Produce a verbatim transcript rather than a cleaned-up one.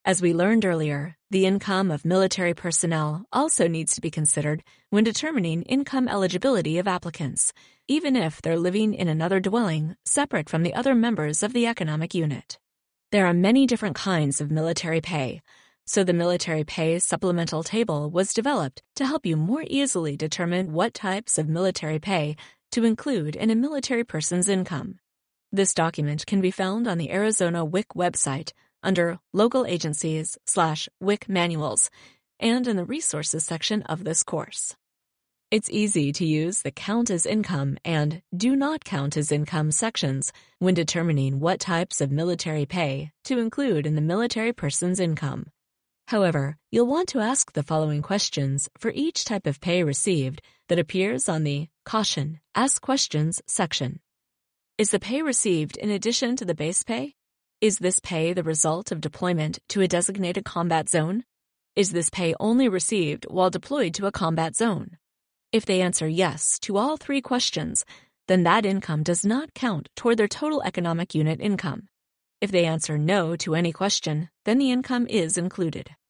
As we learned earlier, the income of military personnel also needs to be considered when determining income eligibility of applicants, even if they're living in another dwelling separate from the other members of the economic unit. There are many different kinds of military pay, so the Military Pay Supplemental Table was developed to help you more easily determine what types of military pay to include in a military person's income. This document can be found on the Arizona W I C website under Local Agencies slash W I C Manuals and in the Resources section of this course. It's easy to use the Count as Income and Do Not Count as Income sections when determining what types of military pay to include in the military person's income. However, you'll want to ask the following questions for each type of pay received that appears on the Caution, Ask Questions section. Is the pay received in addition to the base pay? Is this pay the result of deployment to a designated combat zone? Is this pay only received while deployed to a combat zone? If they answer yes to all three questions, then that income does not count toward their total economic unit income. If they answer no to any question, then the income is included.